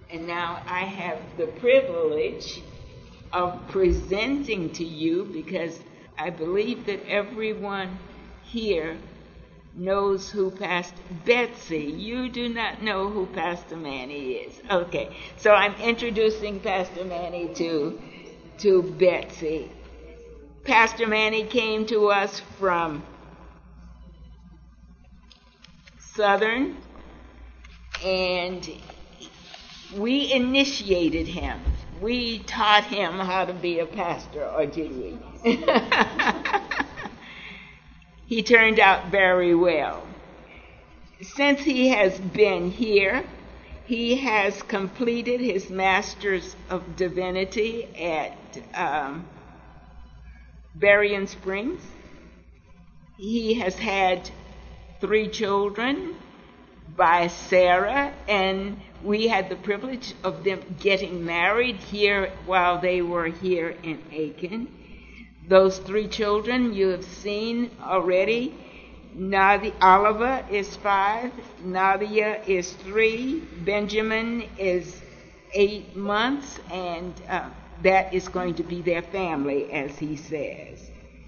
And now I have the privilege of presenting to you, because I believe that everyone here knows who Pastor Betsy. You do not know who Pastor Manny is. Okay, so I'm introducing Pastor Manny to Betsy. Pastor Manny came to us from Southern, and we initiated him. We taught him how to be a pastor, or did we? He turned out very well. Since he has been here, he has completed his Master's of Divinity at Berrien Springs. He has had 3 children by Sarah, and we had the privilege of them getting married here while they were here in Aiken. Those 3 children you have seen already. Oliver is 5, Nadia is 3, Benjamin is 8 months, and that is going to be their family, as he says.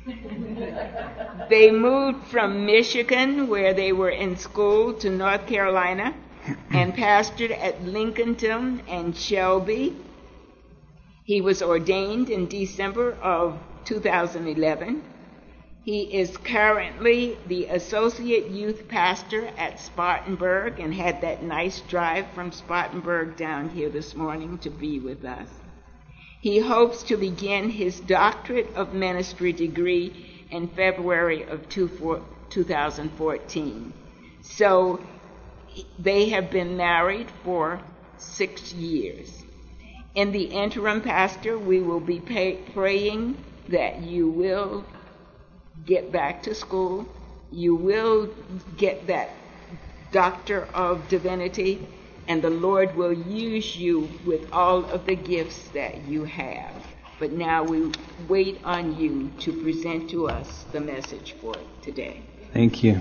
They moved from Michigan, where they were in school, to North Carolina and pastored at Lincolnton and Shelby. He was ordained in December of 2011. He is currently the associate youth pastor at Spartanburg, and had that nice drive from Spartanburg down here this morning to be with us. He hopes to begin his doctorate of ministry degree in February of 2014. So they have been married for 6 years. In the interim, Pastor, we will be praying that you will get back to school, you will get that Doctor of Divinity, and the Lord will use you with all of the gifts that you have. But now we wait on you to present to us the message for today. Thank you.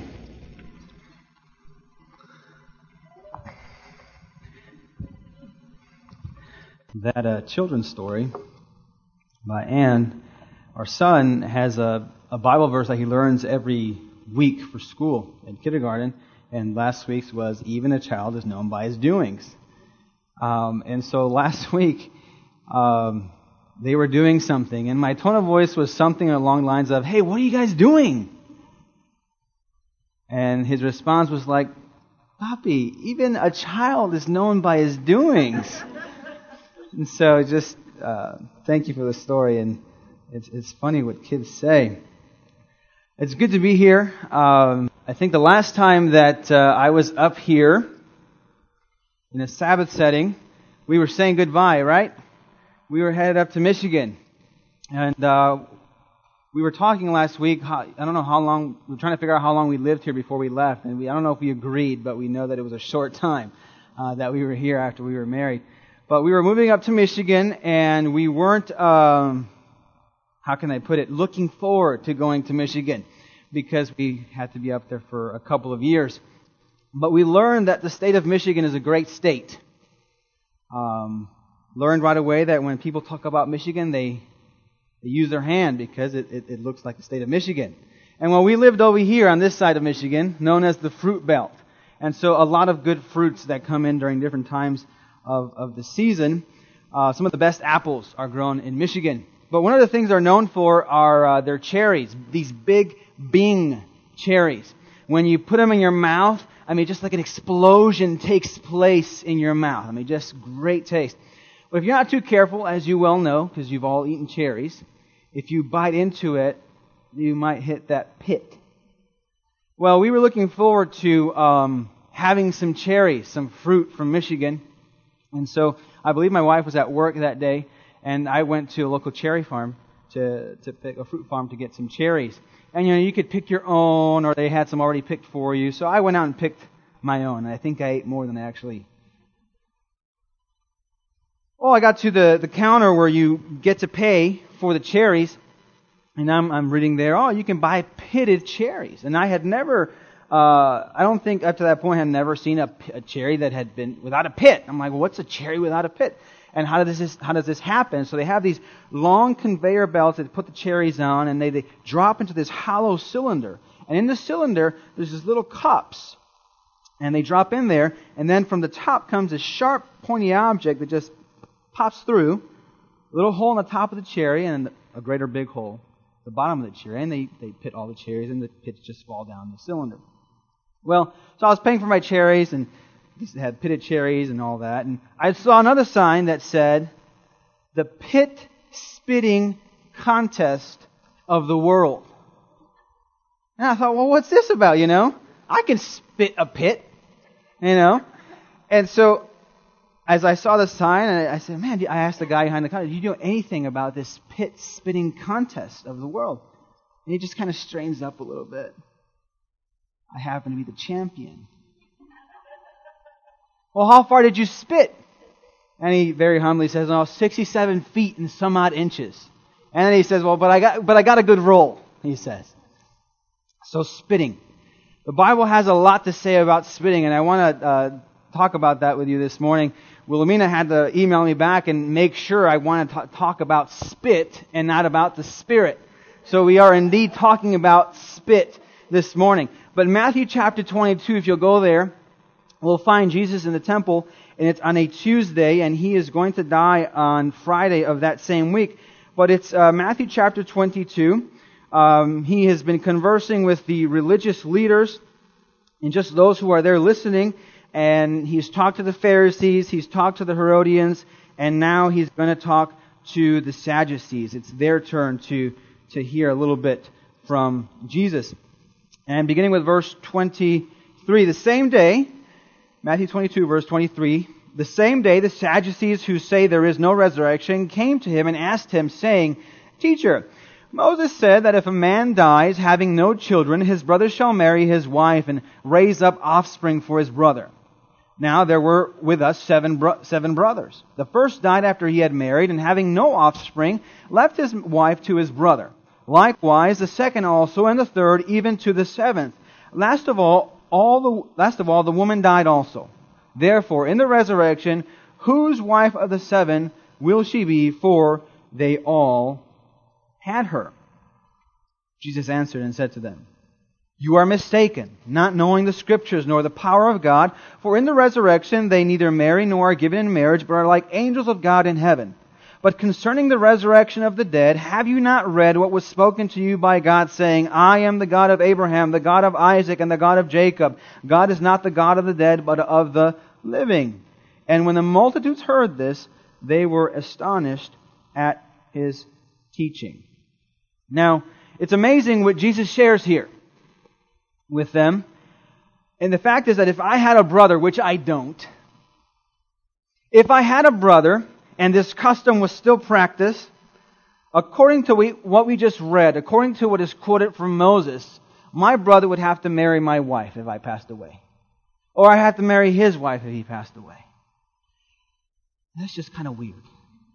That children's story by Anne, our son has a Bible verse that he learns every week for school in kindergarten. And last week's was, even a child is known by his doings. And so last week, they were doing something, and my tone of voice was something along the lines of, "Hey, what are you guys doing?" And his response was like, "Papi, even a child is known by his doings." And so just thank you for the story, and it's funny what kids say. It's good to be here. I think the last time that I was up here in a Sabbath setting, we were saying goodbye, right? We were headed up to Michigan. And we were talking last week, I don't know how long, we were trying to figure out how long we lived here before we left. And I don't know if we agreed, but we know that it was a short time that we were here after we were married. But we were moving up to Michigan, and we weren't, how can I put it, looking forward to going to Michigan, because we had to be up there for a couple of years. But we learned that the state of Michigan is a great state. Learned right away that when people talk about Michigan, they use their hand because it looks like the state of Michigan. And when we lived over here on this side of Michigan, known as the fruit belt, and so a lot of good fruits that come in during different times of the season. Some of the best apples are grown in Michigan. But one of the things they're known for are their cherries, these big Bing cherries. When you put them in your mouth, just like an explosion takes place in your mouth. Just great taste. But if you're not too careful, as you well know, because you've all eaten cherries, if you bite into it, you might hit that pit. Well, we were looking forward to having some cherries, some fruit from Michigan. And so I believe my wife was at work that day, and I went to a local cherry farm to pick a fruit farm to get some cherries. And you could pick your own, or they had some already picked for you. So I went out and picked my own. And I think I ate more than I actually. Oh, I got to the counter where you get to pay for the cherries, and I'm reading there. Oh, you can buy pitted cherries, and I had never I don't think up to that point I had never seen a cherry that had been without a pit. I'm like, well, what's a cherry without a pit? And how does this happen? So they have these long conveyor belts that put the cherries on, and they drop into this hollow cylinder. And in the cylinder, there's these little cups. And they drop in there, and then from the top comes a sharp, pointy object that just pops through, a little hole in the top of the cherry, and a greater big hole at the bottom of the cherry. And they pit all the cherries, and the pits just fall down the cylinder. Well, so I was paying for my cherries, and these had pitted cherries and all that. And I saw another sign that said, the pit spitting contest of the world. And I thought, well, what's this about, I can spit a pit, And so, as I saw the sign, I said, man, I asked the guy behind the counter, do you know anything about this pit spitting contest of the world? And he just kind of straightens up a little bit. I happen to be the champion. Well, how far did you spit? And he very humbly says, 67 feet and some odd inches. And then he says, well, but I got a good roll, he says. So spitting. The Bible has a lot to say about spitting, and I want to talk about that with you this morning. Wilhelmina had to email me back and make sure I want to talk about spit and not about the Spirit. So we are indeed talking about spit this morning. But Matthew chapter 22, if you'll go there, we'll find Jesus in the temple, and it's on a Tuesday, and he is going to die on Friday of that same week. But it's Matthew chapter 22. He has been conversing with the religious leaders and just those who are there listening, and he's talked to the Pharisees, he's talked to the Herodians, and now he's going to talk to the Sadducees. It's their turn to hear a little bit from Jesus. And beginning with verse 23, the same day, Matthew 22, verse 23, the same day the Sadducees who say there is no resurrection came to him and asked him, saying, Teacher, Moses said that if a man dies having no children, his brother shall marry his wife and raise up offspring for his brother. Now there were with us seven brothers. The first died after he had married, and having no offspring, left his wife to his brother. Likewise, the second also, and the third, even to the seventh. Last of all, the woman died also. Therefore, in the resurrection, whose wife of the seven will she be? For they all had her. Jesus answered and said to them, You are mistaken, not knowing the Scriptures nor the power of God. For in the resurrection they neither marry nor are given in marriage, but are like angels of God in heaven. But concerning the resurrection of the dead, have you not read what was spoken to you by God, saying, I am the God of Abraham, the God of Isaac, and the God of Jacob. God is not the God of the dead, but of the living. And when the multitudes heard this, they were astonished at his teaching. Now, it's amazing what Jesus shares here with them. And the fact is that if I had a brother, which I don't, if I had a brother, and this custom was still practiced, according to what we just read, according to what is quoted from Moses, my brother would have to marry my wife if I passed away. Or I have to marry his wife if he passed away. That's just kind of weird.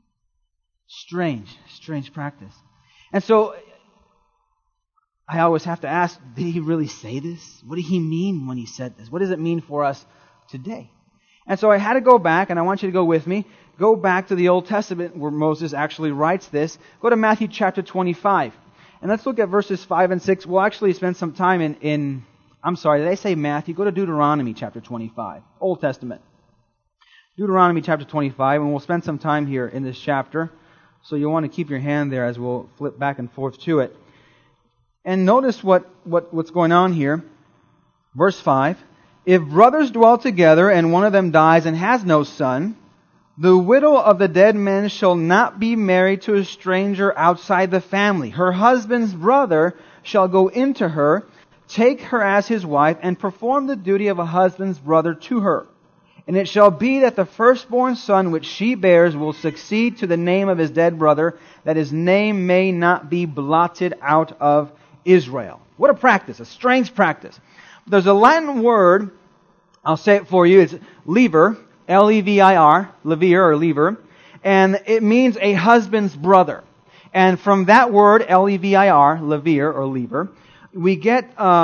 Strange practice. And so, I always have to ask, did he really say this? What did he mean when he said this? What does it mean for us today? And so I had to go back, and I want you to go with me. Go back to the Old Testament where Moses actually writes this. Go to Matthew chapter 25. And let's look at verses 5 and 6. We'll actually spend some time in I'm sorry, did I say Matthew? Go to Deuteronomy chapter 25. Old Testament. Deuteronomy chapter 25, and we'll spend some time here in this chapter. So you'll want to keep your hand there as we'll flip back and forth to it. And notice what's going on here. Verse 5. If brothers dwell together, and one of them dies and has no son, the widow of the dead man shall not be married to a stranger outside the family. Her husband's brother shall go into her, take her as his wife, and perform the duty of a husband's brother to her. And it shall be that the firstborn son which she bears will succeed to the name of his dead brother, that his name may not be blotted out of Israel. What a practice, a strange practice. There's a Latin word, I'll say it for you, it's lever, L-E-V-I-R, lever or lever, and it means a husband's brother. And from that word, L-E-V-I-R, lever or lever, we get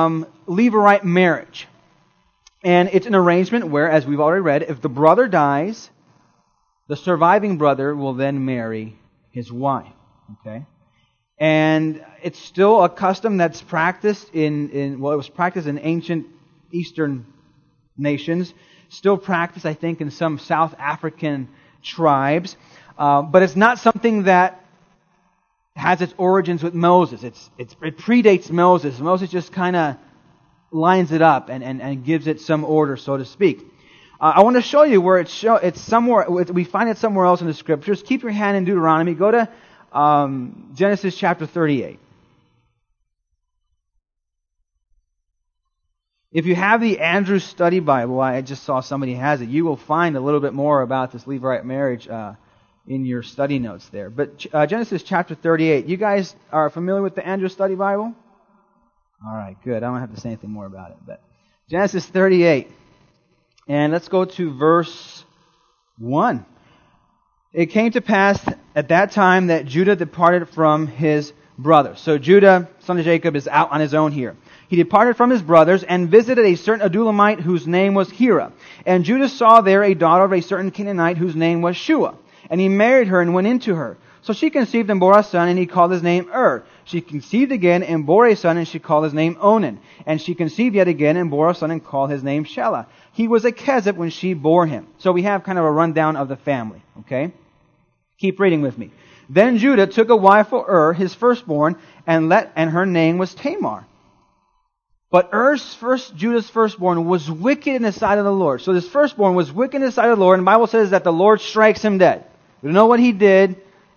Levirate marriage. And it's an arrangement where, as we've already read, if the brother dies, the surviving brother will then marry his wife. Okay? And it's still a custom that's practiced it was practiced in ancient Eastern nations. Still practiced, I think, in some South African tribes. But it's not something that has its origins with Moses. It predates Moses. Moses just kind of lines it up and gives it some order, so to speak. I want to show you where it's somewhere. We find it somewhere else in the Scriptures. Keep your hand in Deuteronomy. Go to Genesis chapter 38. If you have the Andrews Study Bible, I just saw somebody has it, you will find a little bit more about this Levirate marriage in your study notes there. But Genesis chapter 38. You guys are familiar with the Andrews Study Bible? All right, good. I don't have to say anything more about it. But Genesis 38. And let's go to verse 1. It came to pass at that time that Judah departed from his brothers. So Judah, son of Jacob, is out on his own here. He departed from his brothers and visited a certain Adulamite whose name was Hira. And Judah saw there a daughter of a certain Canaanite whose name was Shua. And he married her and went into her. So she conceived and bore a son, and he called his name She conceived again and bore a son, and she called his name Onan. And she conceived yet again and bore a son, and called his name Shelah. He was a Kezib when she bore him. So we have kind of a rundown of the family. Okay? Keep reading with me. Then Judah took a wife for his firstborn, and her name was Tamar. But Judah's firstborn was wicked in the sight of the Lord. So this firstborn was wicked in the sight of the Lord, and the Bible says that the Lord strikes him dead. We don't know what he did,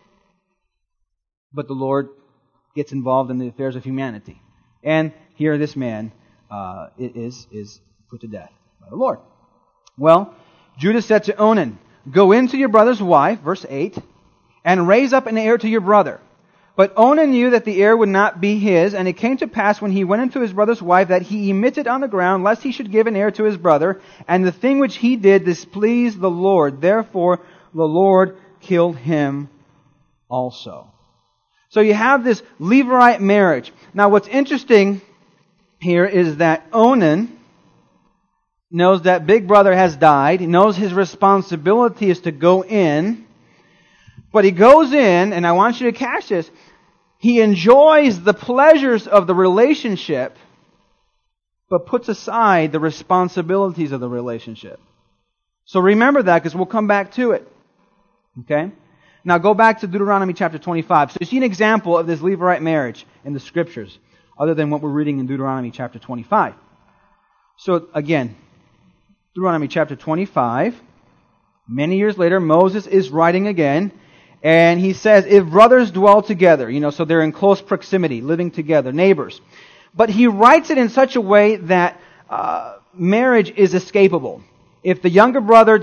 but the Lord gets involved in the affairs of humanity. And here this man is put to death by the Lord. Well, Judah said to Onan, "Go into your brother's wife," verse 8, "and raise up an heir to your brother." But Onan knew that the heir would not be his, and it came to pass when he went into his brother's wife that he emitted on the ground, lest he should give an heir to his brother. And the thing which he did displeased the Lord. Therefore the Lord killed him also. So you have this Levirate marriage. Now what's interesting here is that Onan knows that big brother has died. He knows his responsibility is to go in. But he goes in, and I want you to catch this, he enjoys the pleasures of the relationship, but puts aside the responsibilities of the relationship. So remember that, because we'll come back to it. Okay? Now go back to Deuteronomy chapter 25. So you see an example of this Levirate marriage in the Scriptures, other than what we're reading in Deuteronomy chapter 25. So again, Deuteronomy chapter 25, many years later, Moses is writing again, and he says, if brothers dwell together, so they're in close proximity, living together, neighbors. But he writes it in such a way that marriage is escapable. If the younger brother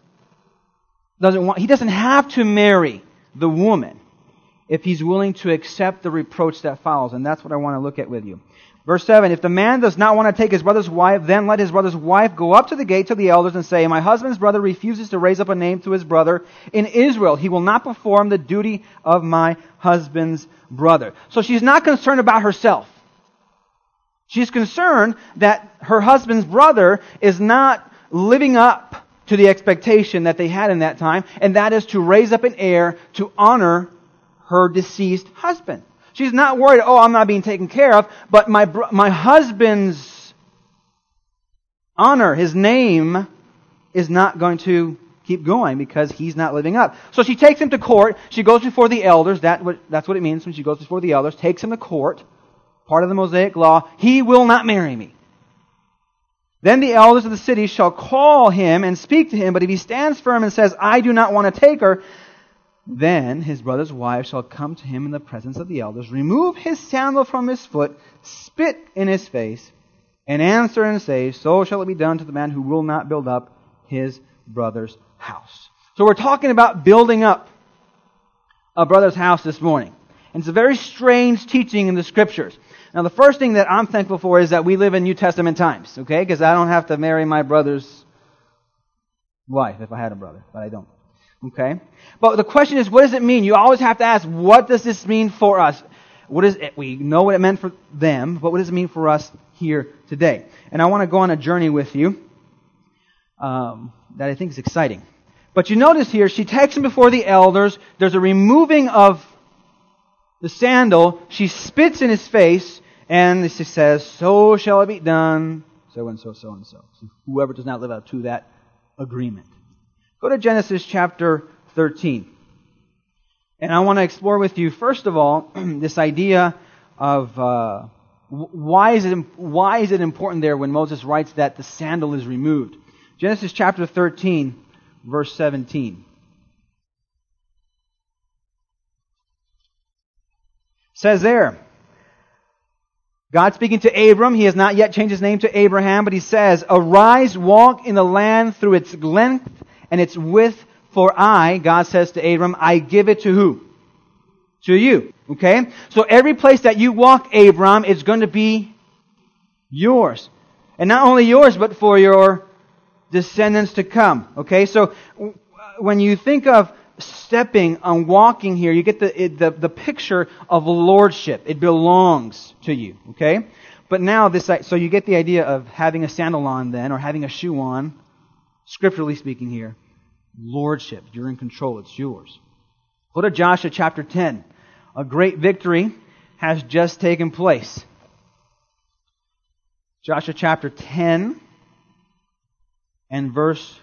he doesn't have to marry the woman if he's willing to accept the reproach that follows. And that's what I want to look at with you. Verse 7, if the man does not want to take his brother's wife, then let his brother's wife go up to the gate to the elders and say, my husband's brother refuses to raise up a name to his brother in Israel. He will not perform the duty of my husband's brother. So she's not concerned about herself. She's concerned that her husband's brother is not living up to the expectation that they had in that time, and that is to raise up an heir to honor her deceased husband. She's not worried, I'm not being taken care of, but my husband's honor, his name, is not going to keep going because he's not living up. So she takes him to court. She goes before the elders. That's what it means when she goes before the elders. Takes him to court. Part of the Mosaic law. He will not marry me. Then the elders of the city shall call him and speak to him, but if he stands firm and says, I do not want to take her, then his brother's wife shall come to him in the presence of the elders, remove his sandal from his foot, spit in his face, and answer and say, so shall it be done to the man who will not build up his brother's house. So we're talking about building up a brother's house this morning. And it's a very strange teaching in the Scriptures. Now the first thing that I'm thankful for is that we live in New Testament times, okay? Because I don't have to marry my brother's wife if I had a brother, but I don't. Okay? But the question is, what does it mean? You always have to ask, what does this mean for us? We know what it meant for them, but what does it mean for us here today? And I want to go on a journey with you that I think is exciting. But you notice here, she takes him before the elders. There's a removing of the sandal. She spits in his face, and she says, "So shall it be done, so and so, so and so." So whoever does not live up to that agreement. Go to Genesis chapter 13. And I want to explore with you, first of all, this idea of why is it important there when Moses writes that the sandal is removed. Genesis chapter 13, verse 17. Says there, God speaking to Abram, he has not yet changed his name to Abraham, but he says, "Arise, walk in the land through its length and its width, for I," God says to Abram, "I give it to who? To you." Okay? So every place that you walk, Abram, is going to be yours. And not only yours, but for your descendants to come. Okay? So when you think of stepping and walking here, you get the picture of lordship. It belongs to you. Okay? But now so you get the idea of having a sandal on then, or having a shoe on, scripturally speaking here. Lordship. You're in control. It's yours. Go to Joshua chapter 10. A great victory has just taken place. Joshua chapter 10 and verse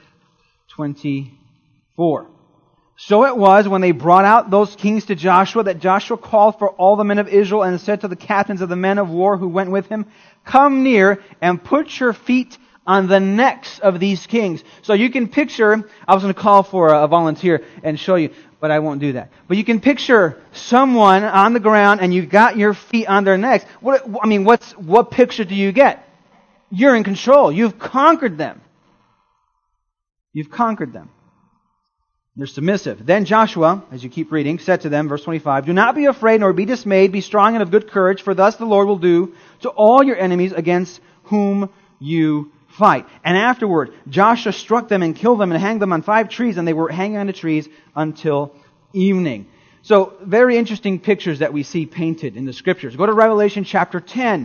24. "So it was when they brought out those kings to Joshua that Joshua called for all the men of Israel and said to the captains of the men of war who went with him, 'Come near and put your feet on the necks of these kings.'" So you can picture, I was going to call for a volunteer and show you, but I won't do that. But you can picture someone on the ground and you got your feet on their necks. What picture do you get? You're in control. You've conquered them. You've conquered them. They're submissive. "Then Joshua," as you keep reading, "said to them," verse 25, "Do not be afraid nor be dismayed. Be strong and of good courage, for thus the Lord will do to all your enemies against whom you fight." And afterward, Joshua struck them and killed them and hanged them on 5 trees, and they were hanging on the trees until evening. So, very interesting pictures that we see painted in the Scriptures. Go to Revelation chapter 10.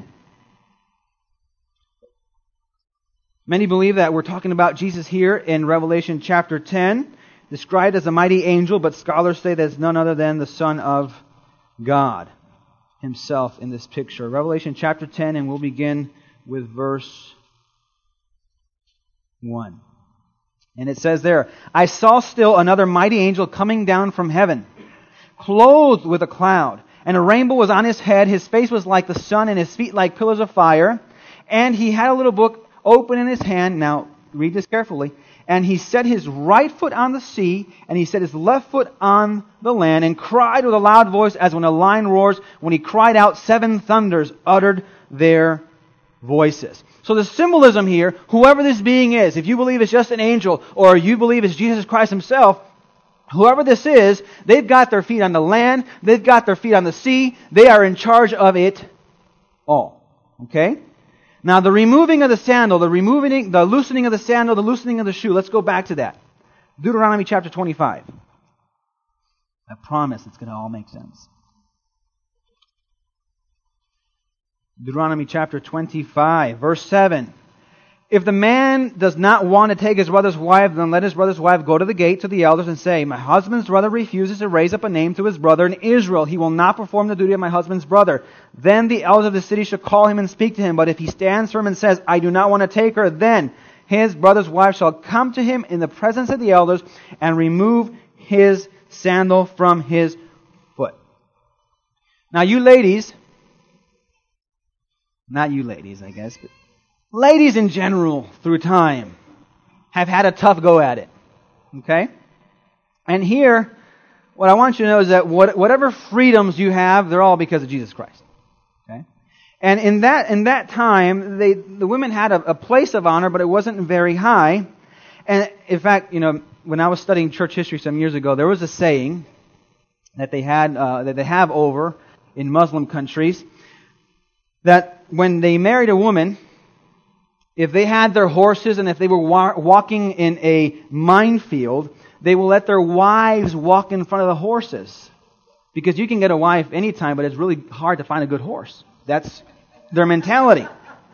Many believe that we're talking about Jesus here in Revelation chapter 10, described as a mighty angel, but scholars say that it's none other than the Son of God himself in this picture. Revelation chapter 10, and we'll begin with verse 1. And it says there, "I saw still another mighty angel coming down from heaven, clothed with a cloud, and a rainbow was on his head. His face was like the sun, and his feet like pillars of fire. And he had a little book open in his hand." Now, read this carefully. "And he set his right foot on the sea, and he set his left foot on the land, and cried with a loud voice as when a lion roars. When he cried out, 7 thunders uttered their voices." So the symbolism here, whoever this being is, if you believe it's just an angel, or you believe it's Jesus Christ himself, whoever this is, they've got their feet on the land, they've got their feet on the sea, they are in charge of it all. Okay? Now the removing of the sandal, the loosening of the sandal, the loosening of the shoe, let's go back to that. Deuteronomy chapter 25. I promise it's going to all make sense. Deuteronomy chapter 25, verse 7. "If the man does not want to take his brother's wife, then let his brother's wife go to the gate to the elders and say, 'My husband's brother refuses to raise up a name to his brother in Israel. He will not perform the duty of my husband's brother.' Then the elders of the city shall call him and speak to him. But if he stands firm and says, 'I do not want to take her,' then his brother's wife shall come to him in the presence of the elders and remove his sandal from his foot." Now you ladies, not you ladies, I guess, but ladies in general through time have had a tough go at it. Okay? And here, what I want you to know is that whatever freedoms you have, they're all because of Jesus Christ. Okay? And in that time, the women had a place of honor, but it wasn't very high. And in fact, when I was studying church history some years ago, there was a saying that they have over in Muslim countries, that when they married a woman, if they had their horses and if they were walking in a minefield, they will let their wives walk in front of the horses, Because you can get a wife anytime, but it's really hard to find a good horse. That's their mentality.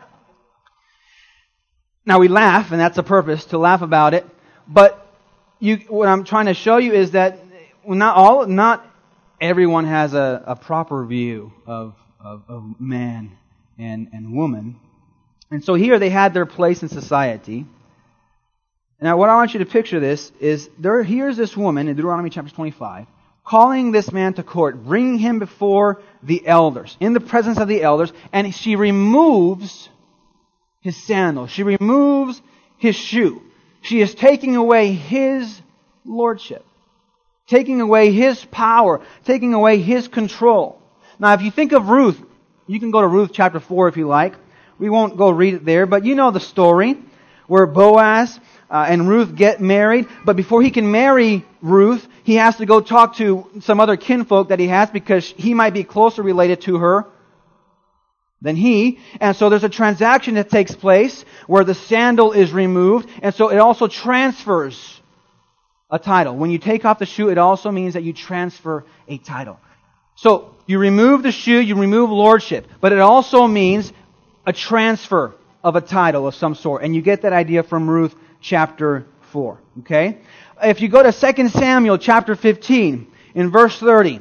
Now we laugh, and that's the purpose, to laugh about it. But what I'm trying to show you is that not everyone has a proper view of man and woman. And so here they had their place in society. Now what I want you to picture this is, here's this woman in Deuteronomy chapter 25, calling this man to court, bringing him before the elders, in the presence of the elders, and she removes his sandal. She removes his shoe. She is taking away his lordship, taking away his power, taking away his control. Now, if you think of Ruth, you can go to Ruth chapter 4 if you like. We won't go read it there, but you know the story where Boaz and Ruth get married. But before he can marry Ruth, he has to go talk to some other kinfolk that he has, because he might be closer related to her than he. And so there's a transaction that takes place where the sandal is removed, and so it also transfers a title. When you take off the shoe, it also means that you transfer a title. So you remove the shoe, you remove lordship, but it also means a transfer of a title of some sort. And you get that idea from Ruth chapter 4. Okay? If you go to 2 Samuel chapter 15, in verse 30,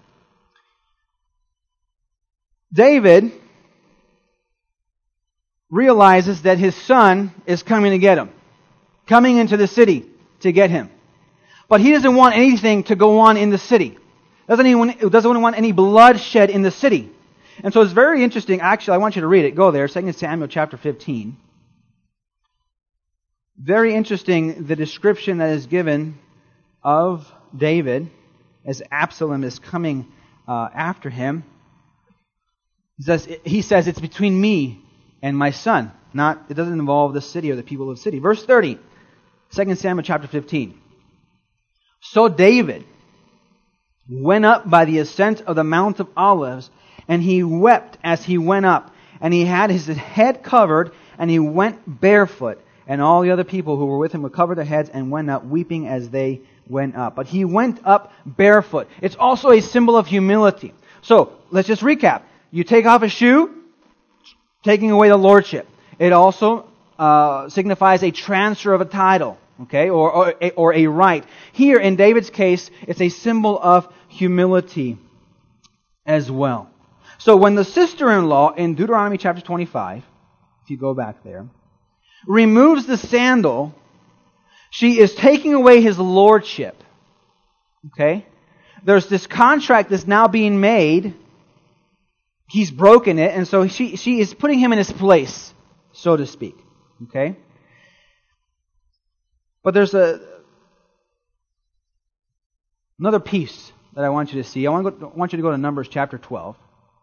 David realizes that his son is coming to get him, coming into the city to get him. But he doesn't want anything to go on in the city. Doesn't want any bloodshed in the city. And so it's very interesting. Actually, I want you to read it. Go there, 2 Samuel chapter 15. Very interesting, the description that is given of David as Absalom is coming after him. He says, it's between me and my son. It doesn't involve the city or the people of the city. Verse 30, 2 Samuel chapter 15. So David went up by the ascent of the Mount of Olives, and he wept as he went up, and he had his head covered, and he went barefoot. And all the other people who were with him would cover their heads and went up, weeping as they went up. But he went up barefoot. It's also a symbol of humility. So, let's just recap. You take off a shoe, taking away the lordship. It also signifies a transfer of a title, okay, or a right. Here, in David's case, it's a symbol of humility as well. So when the sister-in-law in Deuteronomy chapter 25, if you go back there, removes the sandal, she is taking away his lordship. Okay? There's this contract that's now being made. He's broken it, and so she is putting him in his place, so to speak. Okay? But there's another piece that I want you to see. I want you to go to Numbers chapter 12.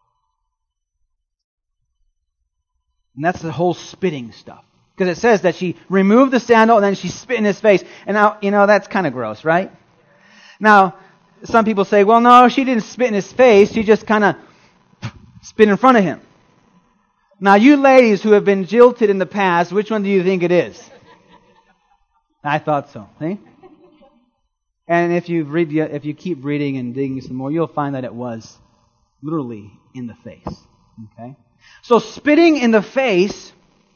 And that's the whole spitting stuff. Because it says that she removed the sandal and then she spit in his face. And now, that's kind of gross, right? Now, some people say, well, no, she didn't spit in his face. She just kind of spit in front of him. Now, you ladies who have been jilted in the past, which one do you think it is? I thought so. See? And if you keep reading and digging some more, you'll find that it was literally in the face. Okay? So spitting in the face,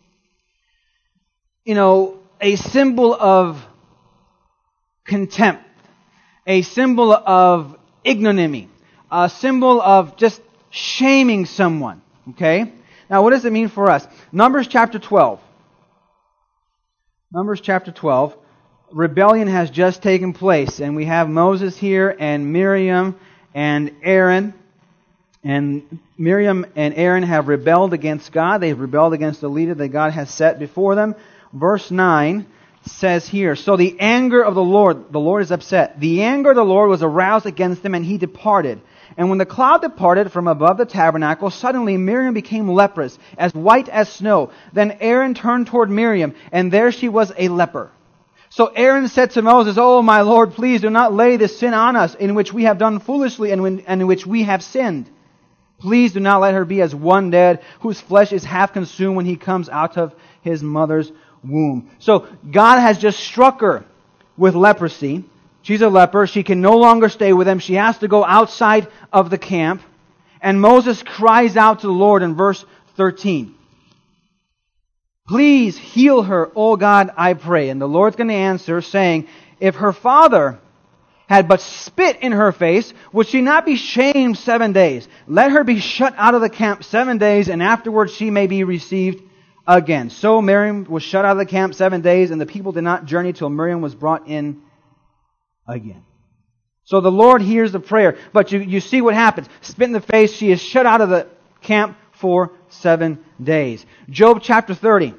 a symbol of contempt, a symbol of ignominy, a symbol of just shaming someone. Okay? Now, what does it mean for us? Numbers chapter 12. Numbers chapter 12. Rebellion has just taken place, and we have Moses here and Miriam and Aaron. And Miriam and Aaron have rebelled against God. They've rebelled against the leader that God has set before them. Verse 9 says here, so the anger of the Lord is upset. The anger of the Lord was aroused against them, and he departed. And when the cloud departed from above the tabernacle, suddenly Miriam became leprous, as white as snow. Then Aaron turned toward Miriam, and there she was a leper. So Aaron said to Moses, oh, my Lord, please do not lay this sin on us, in which we have done foolishly and in which we have sinned. Please do not let her be as one dead, whose flesh is half consumed when he comes out of his mother's womb. So God has just struck her with leprosy, She's a leper. She can no longer stay with them. She has to go outside of the camp. And Moses cries out to the Lord in verse 13. Please heal her, O God, I pray. And the Lord's going to answer saying, if her father had but spit in her face, would she not be shamed 7 days? Let her be shut out of the camp 7 days, and afterwards she may be received again. So Miriam was shut out of the camp 7 days, and the people did not journey till Miriam was brought in again. So the Lord hears the prayer, but you see what happens. Spit in the face, she is shut out of the camp for 7 days. Job chapter 30.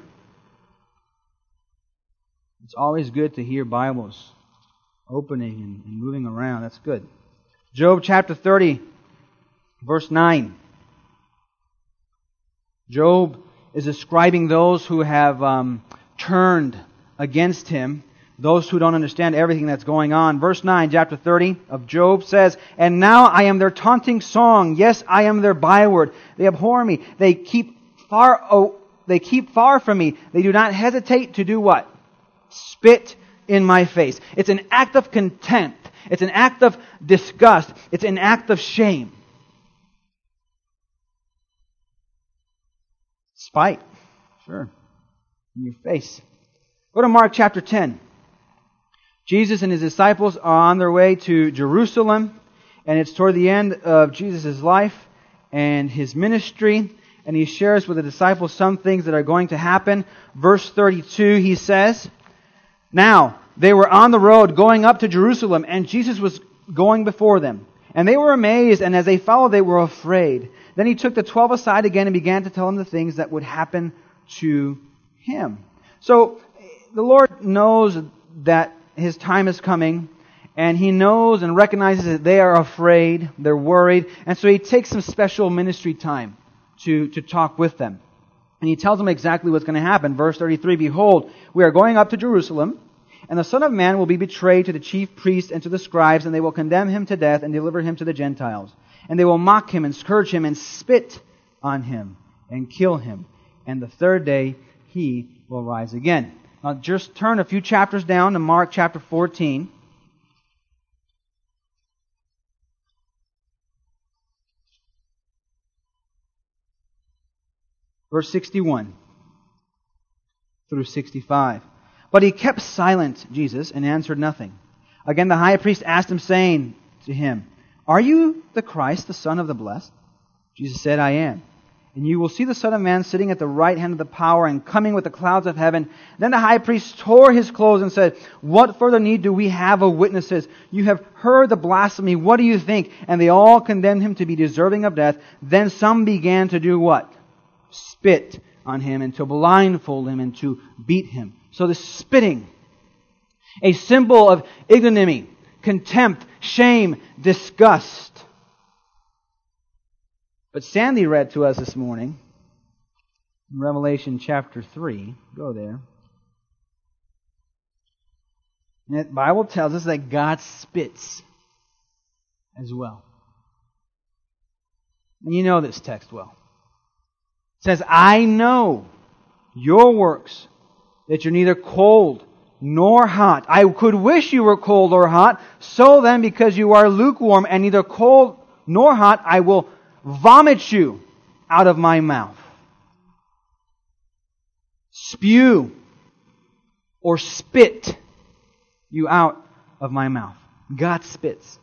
It's always good to hear Bibles opening and moving around. That's good. Job chapter 30, verse 9. Job is describing those who have turned against him, those who don't understand everything that's going on. Verse 9, chapter 30 of Job says, and now I am their taunting song. Yes, I am their byword. They abhor me. They keep far from me. They do not hesitate to do what? Spit in my face. It's an act of contempt. It's an act of disgust. It's an act of shame. Spite. Sure. In your face. Go to Mark chapter 10. Jesus and His disciples are on their way to Jerusalem, and it's toward the end of Jesus' life and His ministry, and He shares with the disciples some things that are going to happen. Verse 32, He says, now, they were on the road going up to Jerusalem, and Jesus was going before them. And they were amazed, and as they followed, they were afraid. Then He took the 12 aside again and began to tell them the things that would happen to Him. So, the Lord knows that His time is coming, and He knows and recognizes that they are afraid, they're worried, and so He takes some special ministry time to talk with them. And He tells them exactly what's going to happen. Verse 33, behold, we are going up to Jerusalem, and the Son of Man will be betrayed to the chief priests and to the scribes, and they will condemn Him to death and deliver Him to the Gentiles. And they will mock Him and scourge Him and spit on Him and kill Him. And the third day He will rise again. Now just turn a few chapters down to Mark chapter 14. Verse 61 through 65. But He kept silent, Jesus, and answered nothing. Again the high priest asked Him, saying to Him, are you the Christ, the Son of the Blessed? Jesus said, I am. And you will see the Son of Man sitting at the right hand of the power and coming with the clouds of heaven. Then the high priest tore his clothes and said, what further need do we have of witnesses? You have heard the blasphemy. What do you think? And they all condemned Him to be deserving of death. Then some began to do what? Spit on Him and to blindfold Him and to beat Him. So the spitting, a symbol of ignominy, contempt, shame, disgust. But Sandy read to us this morning in Revelation chapter 3. Go there. And the Bible tells us that God spits as well. And you know this text well. It says, I know your works, that you're neither cold nor hot. I could wish you were cold or hot. So then, because you are lukewarm and neither cold nor hot, I will vomit you out of my mouth. Spew or spit you out of my mouth. God spits.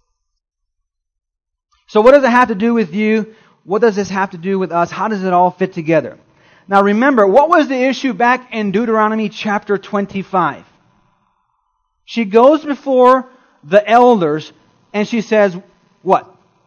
So what does it have to do with you? What does this have to do with us? How does it all fit together? Now remember, what was the issue back in Deuteronomy chapter 25? She goes before the elders and she says, what?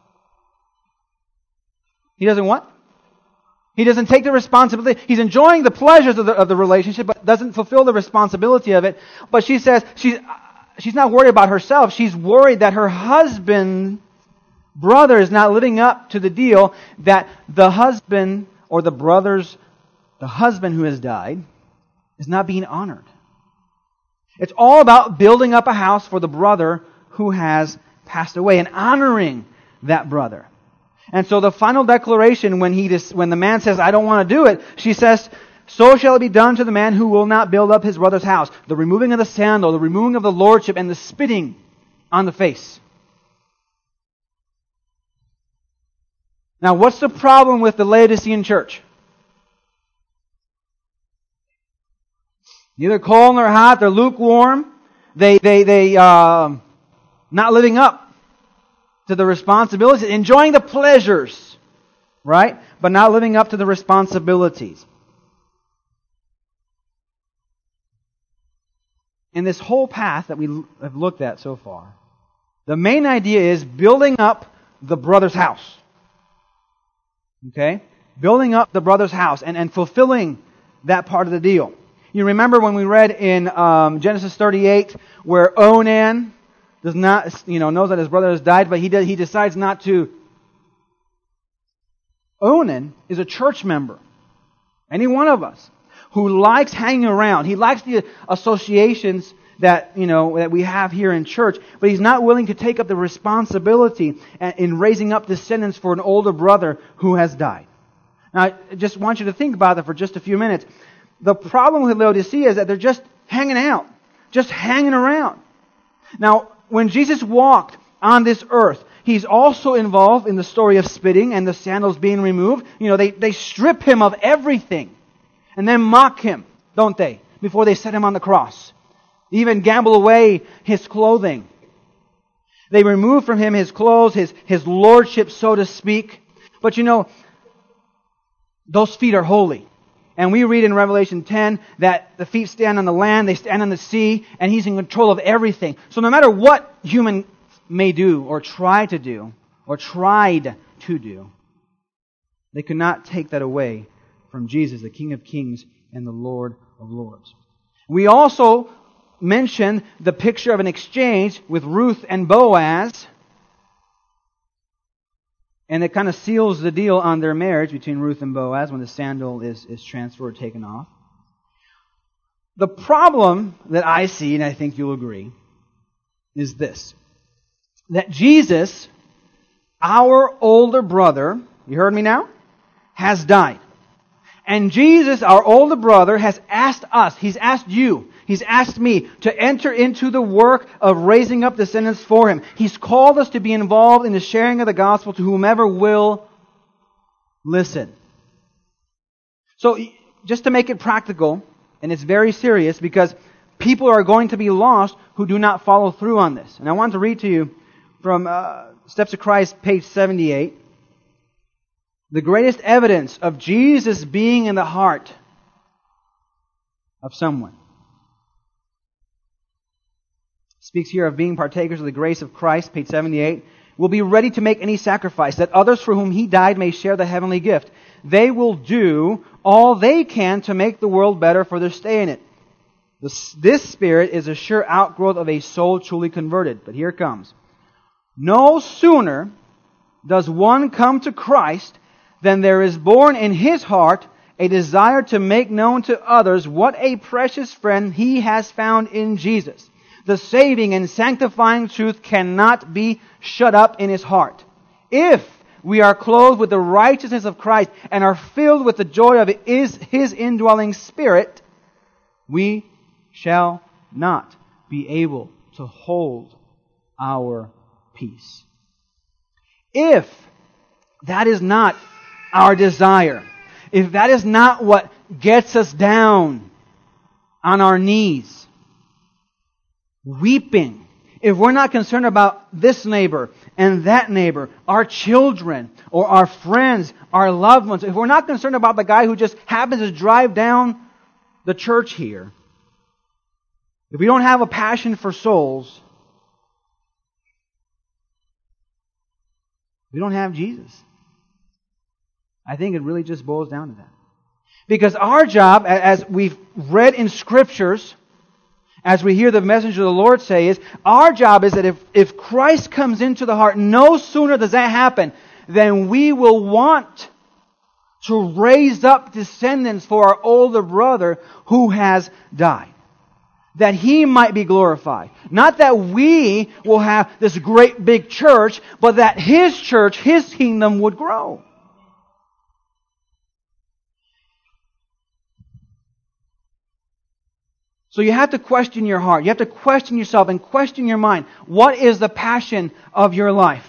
He doesn't what? He doesn't take the responsibility. He's enjoying the pleasures of the relationship, but doesn't fulfill the responsibility of it. But she says she's not worried about herself. She's worried that her husband, brother, is not living up to the deal, that the husband or the husband who has died is not being honored. It's all about building up a house for the brother who has passed away and honoring that brother. And so the final declaration, when the man says, I don't want to do it, she says, so shall it be done to the man who will not build up his brother's house. The removing of the sandal, the removing of the lordship, and the spitting on the face. Now, what's the problem with the Laodicean church? Neither cold nor hot, they're lukewarm. They not living up to the responsibilities, enjoying the pleasures, right? But not living up to the responsibilities. In this whole path that we have looked at so far, the main idea is building up the brother's house. Okay? Building up the brother's house and fulfilling that part of the deal. You remember when we read in Genesis 38 where Onan does not, knows that his brother has died, but he decides not to. Onan is a church member. Any one of us who likes hanging around. He likes the associations that we have here in church, but he's not willing to take up the responsibility in raising up descendants for an older brother who has died. Now, I just want you to think about that for just a few minutes. The problem with Laodicea is that they're just hanging out, just hanging around. Now, when Jesus walked on this earth, He's also involved in the story of spitting and the sandals being removed. They strip Him of everything and then mock Him, don't they, before they set Him on the cross. They even gamble away His clothing. They remove from Him His clothes, His lordship, so to speak. But those feet are holy. And we read in Revelation 10 that the feet stand on the land, they stand on the sea, and He's in control of everything. So no matter what human may do, or try to do, or tried to do, they could not take that away from Jesus, the King of Kings and the Lord of Lords. We also mentioned the picture of an exchange with Ruth and Boaz, and it kind of seals the deal on their marriage between Ruth and Boaz when the sandal is transferred or taken off. The problem that I see, and I think you'll agree, is this. That Jesus, our older brother, you heard me now, has died. And Jesus, our older brother, has asked us, He's asked you, He's asked me to enter into the work of raising up descendants for Him. He's called us to be involved in the sharing of the gospel to whomever will listen. So, just to make it practical, and it's very serious because people are going to be lost who do not follow through on this. And I want to read to you from Steps of Christ, page 78. The greatest evidence of Jesus being in the heart of someone. Speaks here of being partakers of the grace of Christ, page 78. Will be ready to make any sacrifice, that others for whom He died may share the heavenly gift. They will do all they can to make the world better for their stay in it. This spirit is a sure outgrowth of a soul truly converted. But here it comes. No sooner does one come to Christ than there is born in his heart a desire to make known to others what a precious friend he has found in Jesus. The saving and sanctifying truth cannot be shut up in his heart. If we are clothed with the righteousness of Christ and are filled with the joy of His indwelling Spirit, we shall not be able to hold our peace. If that is not our desire, if that is not what gets us down on our knees, weeping, if we're not concerned about this neighbor and that neighbor, our children or our friends, our loved ones, if we're not concerned about the guy who just happens to drive down the church here, if we don't have a passion for souls, we don't have Jesus. I think it really just boils down to that. Because our job, as we've read in Scriptures, as we hear the message of the Lord say, is our job is that if Christ comes into the heart, no sooner does that happen than we will want to raise up descendants for our older brother who has died. That He might be glorified. Not that we will have this great big church, but that His church, His kingdom would grow. So you have to question your heart. You have to question yourself and question your mind. What is the passion of your life?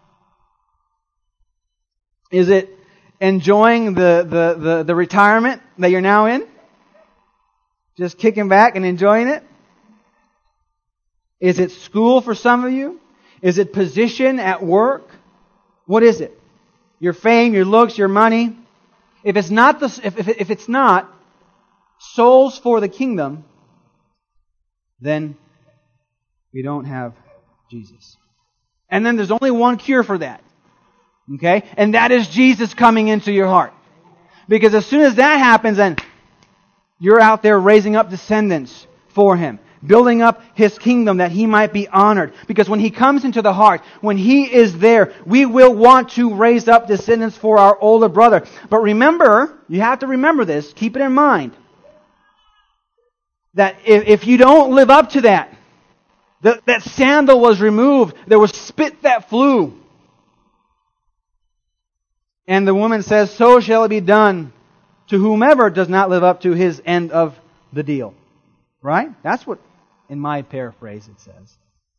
Is it enjoying the retirement that you're now in? Just kicking back and enjoying it? Is it school for some of you? Is it position at work? What is it? Your fame, your looks, your money? If it's not if it's not souls for the kingdom, then we don't have Jesus. And then there's only one cure for that. Okay? And that is Jesus coming into your heart. Because as soon as that happens, then you're out there raising up descendants for Him, building up His kingdom that He might be honored. Because when He comes into the heart, when He is there, we will want to raise up descendants for our older brother. But remember, you have to remember this, keep it in mind, that if you don't live up to that, that sandal was removed, there was spit that flew. And the woman says, so shall it be done to whomever does not live up to his end of the deal. Right? That's what, in my paraphrase, it says.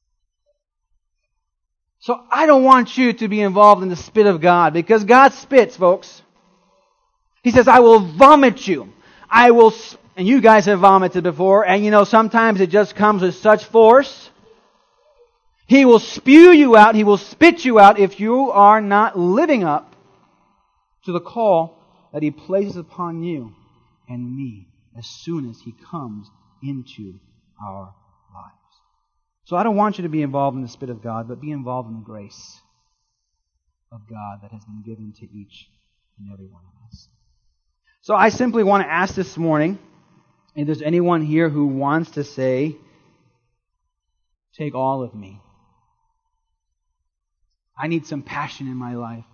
So I don't want you to be involved in the spit of God, because God spits, folks. He says, I will vomit you. And you guys have vomited before, and sometimes it just comes with such force. He will spew you out, He will spit you out if you are not living up to the call that He places upon you and me as soon as He comes into our lives. So I don't want you to be involved in the spit of God, but be involved in the grace of God that has been given to each and every one of us. So I simply want to ask this morning, if there's anyone here who wants to say, take all of me. I need some passion in my life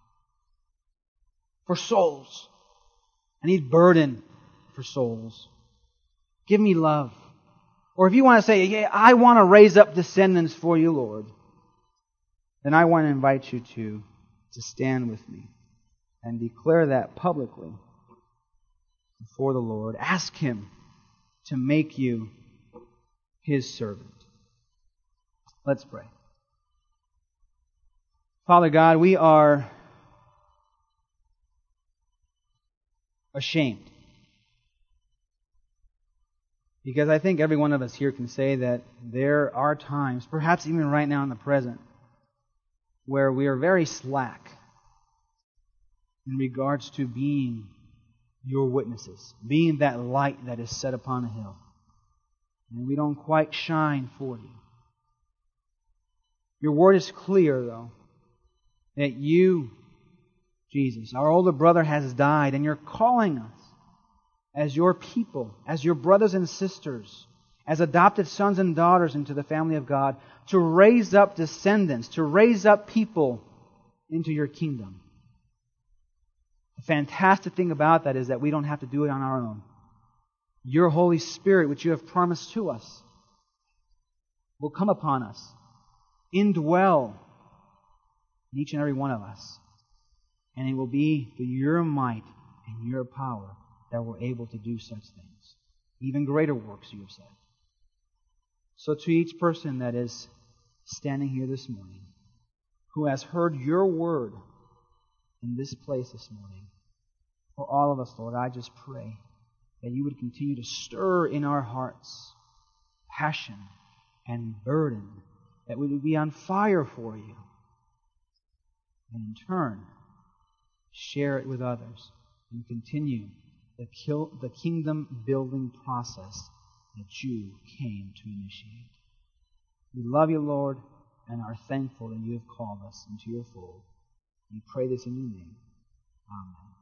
for souls. I need burden for souls. Give me love. Or if you want to say, yeah, I want to raise up descendants for you, Lord, then I want to invite you to stand with me and declare that publicly before the Lord. Ask Him to make you His servant. Let's pray. Father God, we are ashamed. Because I think every one of us here can say that there are times, perhaps even right now in the present, where we are very slack in regards to being your witnesses, being that light that is set upon a hill. And we don't quite shine for you. Your word is clear, though, that you, Jesus, our older brother, has died, and you're calling us as your people, as your brothers and sisters, as adopted sons and daughters into the family of God, to raise up descendants, to raise up people into your kingdom. The fantastic thing about that is that we don't have to do it on our own. Your Holy Spirit, which you have promised to us, will come upon us, indwell in each and every one of us. And it will be through your might and your power that we're able to do such things. Even greater works, you have said. So to each person that is standing here this morning, who has heard your word in this place this morning, for all of us, Lord, I just pray that you would continue to stir in our hearts passion and burden, that we would be on fire for you, and in turn, share it with others and continue the kingdom-building process that you came to initiate. We love you, Lord, and are thankful that you have called us into your fold. We pray this in your name. Amen.